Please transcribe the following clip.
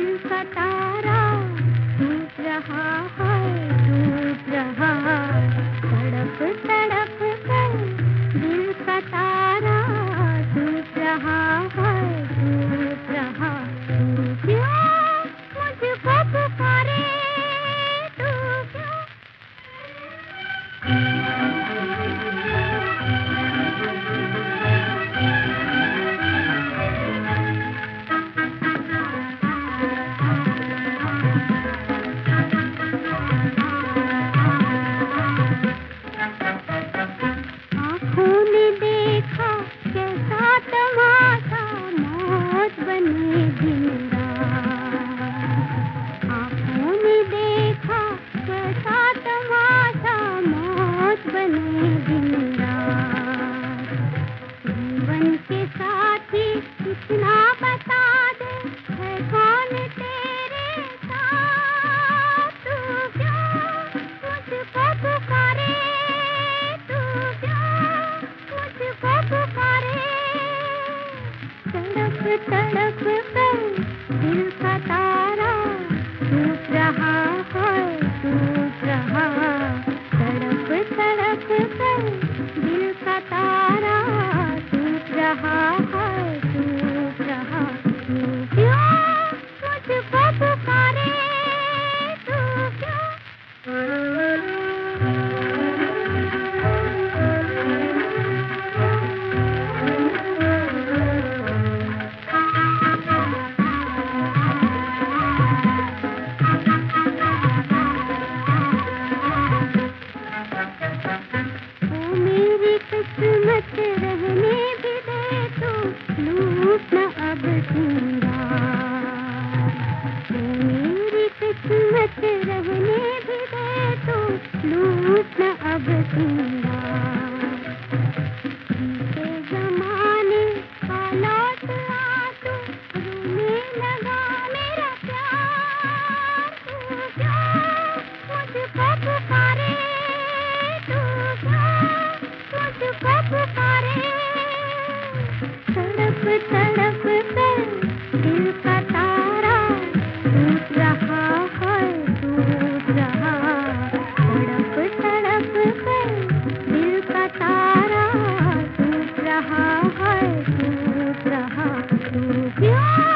दिल का तारा टूट रहा है, टूट रहा। तड़प तड़प कर दिल का तारा टूट रहा है, टूट रहा। तू क्यों मुझको पुकारे, तू क्यों? आँखों ने देखा कैसा तमाशा, मौत बने दिन रात। आँखों ने देखा कैसा तमाशा, मौत बने दिन रात। जीवन के साथी इतना बता दे, है कौन तेरे साथ? तू क्यों मुझको पुकारे, तू क्यों मुझको पुकारे? तड़प तड़प कर दिल का तारा टूट रहा है, टूट रहा। तड़प तड़प कर दिल का तारा टूट रहा है, टूट रहा। तू क्यों मुझको पुकारे, तू क्यों? ओ मेरी किस्मत रहने भी दे तू, लूट न अब सिंगार। ओ मेरी किस्मत रहने भी दे तू, लूट न अब सिंगार। बीते ज़माने का लौट आ तू, रोने लगा मेरा प्यार। तू क्यों मुझको पुकारे, तू क्यों मुझको पुकारे? तड़प तड़प कर दिल का तारा टूट रहा है, टूट रहा। तड़प तड़प कर दिल का तारा टूट रहा है, टूट रहा। तू क्यों